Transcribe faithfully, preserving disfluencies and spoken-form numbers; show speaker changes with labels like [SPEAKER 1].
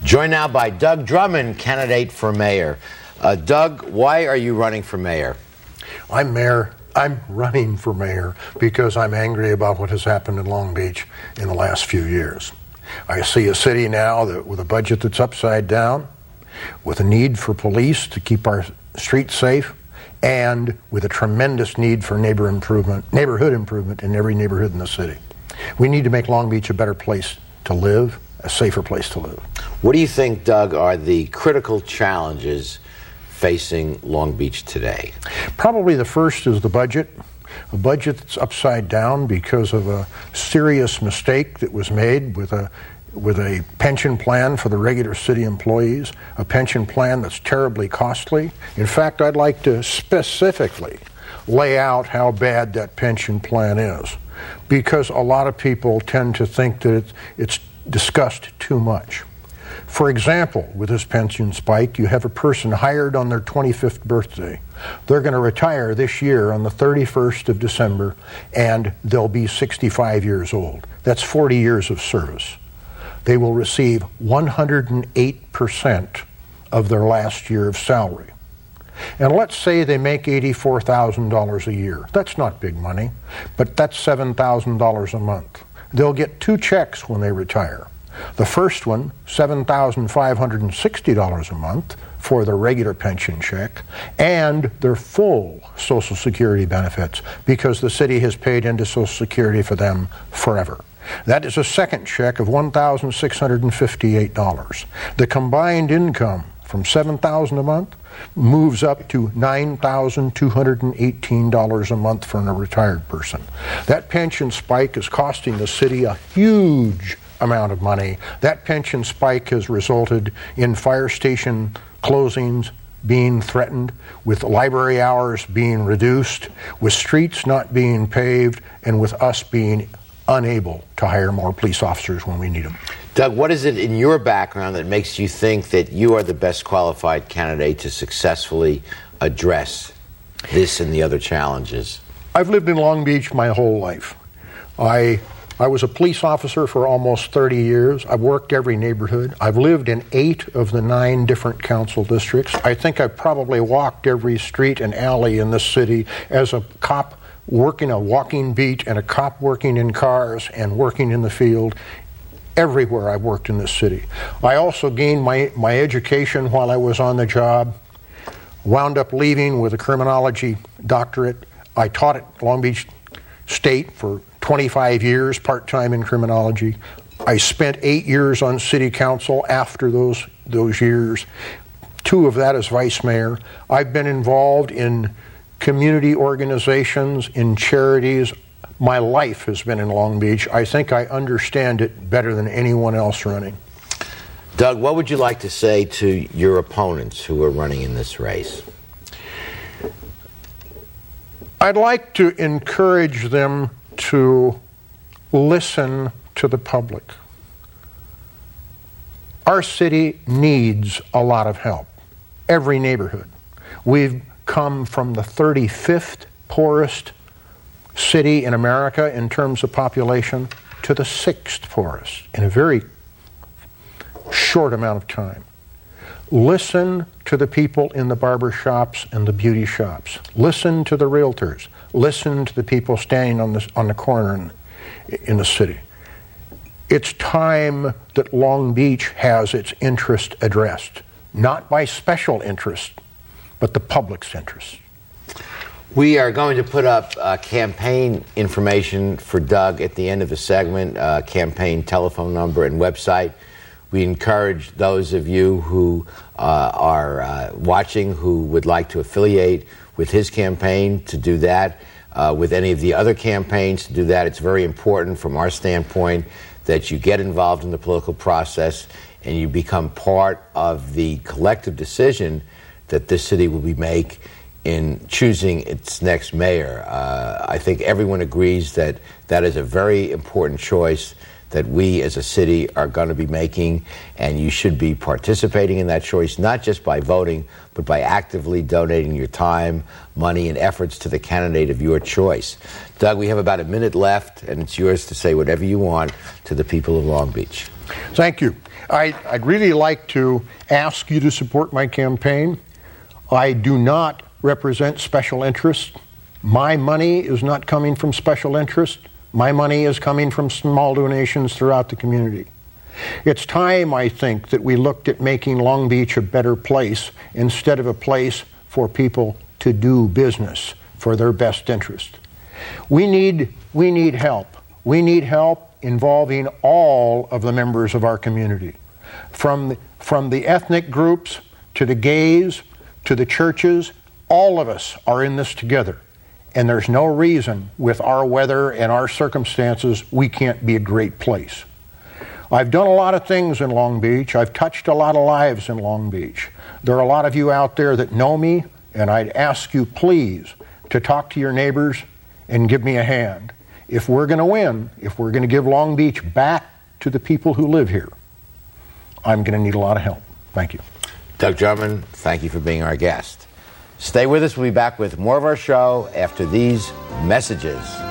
[SPEAKER 1] Joined now by Doug Drummond, candidate for mayor. Uh, Doug, why are you running for mayor?
[SPEAKER 2] I'm mayor. I'm running for mayor because I'm angry about what has happened in Long Beach in the last few years. I see a city now that with a budget that's upside down, with a need for police to keep our streets safe, and with a tremendous need for neighbor improvement, neighborhood improvement in every neighborhood in the city. We need to make Long Beach a better place to live, a safer place to live.
[SPEAKER 1] What do you think, Doug, are the critical challenges facing Long Beach today?
[SPEAKER 2] Probably the first is the budget. A budget that's upside down because of a serious mistake that was made with a with a pension plan for the regular city employees, a pension plan that's terribly costly. In fact, I'd like to specifically lay out how bad that pension plan is, because a lot of people tend to think that it's, it's discussed too much. For example, with this pension spike, you have a person hired on their twenty-fifth birthday. They're going to retire this year on the thirty-first of December, and they'll be sixty-five years old. That's forty years of service. They will receive one hundred eight percent of their last year of salary. And let's say they make eighty-four thousand dollars a year. That's not big money, but that's seven thousand dollars a month. They'll get two checks when they retire. The first one, seven thousand five hundred sixty dollars a month for their regular pension check, and their full Social Security benefits, because the city has paid into Social Security for them forever. That is a second check of one thousand six hundred fifty-eight dollars. The combined income from seven thousand dollars a month moves up to nine thousand two hundred eighteen dollars a month for a retired person. That pension spike is costing the city a huge amount of money. That pension spike has resulted in fire station closings being threatened, with library hours being reduced, with streets not being paved, and with us being unable to hire more police officers when we need them.
[SPEAKER 1] Doug, what is it in your background that makes you think that you are the best qualified candidate to successfully address this and the other challenges?
[SPEAKER 2] I've lived in Long Beach my whole life. I I was a police officer for almost thirty years. I've worked every neighborhood. I've lived in eight of the nine different council districts. I think I've probably walked every street and alley in this city as a cop working a walking beat and a cop working in cars and working in the field. Everywhere I've worked in this city. I also gained my, my education while I was on the job, wound up leaving with a criminology doctorate. I taught at Long Beach State for twenty-five years, part-time in criminology. I spent eight years on city council after those those years, two of that as vice mayor. I've been involved in community organizations, in charities. My life has been in Long Beach. I think I understand it better than anyone else running.
[SPEAKER 1] Doug, what would you like to say to your opponents who are running in this race?
[SPEAKER 2] I'd like to encourage them to listen to the public. Our city needs a lot of help. Every neighborhood. We've come from the thirty-fifth poorest city in America in terms of population to the sixth poorest in a very short amount of time. Listen to the people in the barber shops and the beauty shops. Listen to the realtors. Listen to the people standing on the, on the corner in, in the city. It's time that Long Beach has its interest addressed, not by special interest, but the public's interest.
[SPEAKER 1] We are going to put up uh, campaign information for Doug at the end of the segment, uh, campaign telephone number and website. We encourage those of you who uh, are uh, watching who would like to affiliate with his campaign to do that, uh, with any of the other campaigns to do that. It's very important from our standpoint that you get involved in the political process and you become part of the collective decision that this city will be make in choosing its next mayor. Uh, I think everyone agrees that that is a very important choice that we as a city are going to be making, and you should be participating in that choice, not just by voting, but by actively donating your time, money, and efforts to the candidate of your choice. Doug, we have about a minute left, and it's yours to say whatever you want to the people of Long Beach.
[SPEAKER 2] Thank you. I, I'd really like to ask you to support my campaign. I do not represent special interests. My money is not coming from special interests. My money is coming from small donations throughout the community. It's time, I think, that we looked at making Long Beach a better place instead of a place for people to do business for their best interest. We need, we need help. We need help involving all of the members of our community, from, from the ethnic groups to the gays to the churches. All of us are in this together, and there's no reason with our weather and our circumstances we can't be a great place. I've done a lot of things in Long Beach. I've touched a lot of lives in Long Beach. There are a lot of you out there that know me, and I'd ask you please to talk to your neighbors and give me a hand. If we're going to win, if we're going to give Long Beach back to the people who live here, I'm going to need a lot of help. Thank you.
[SPEAKER 1] Doug Drummond, thank you for being our guest. Stay with us. We'll be back with more of our show after these messages.